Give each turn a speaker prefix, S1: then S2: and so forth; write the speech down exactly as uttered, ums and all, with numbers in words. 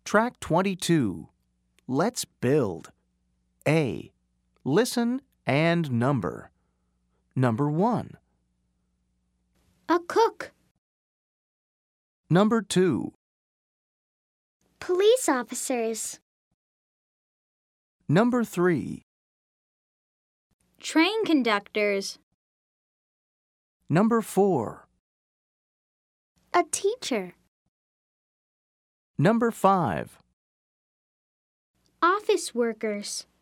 S1: Track twenty-two. Let's build. A. Listen and number. Number one.
S2: A cook.
S1: Number two.
S2: Police officers.
S1: Number three.
S2: Train conductors.
S1: Number four.
S2: A teacher.
S1: Number five.
S2: Office workers.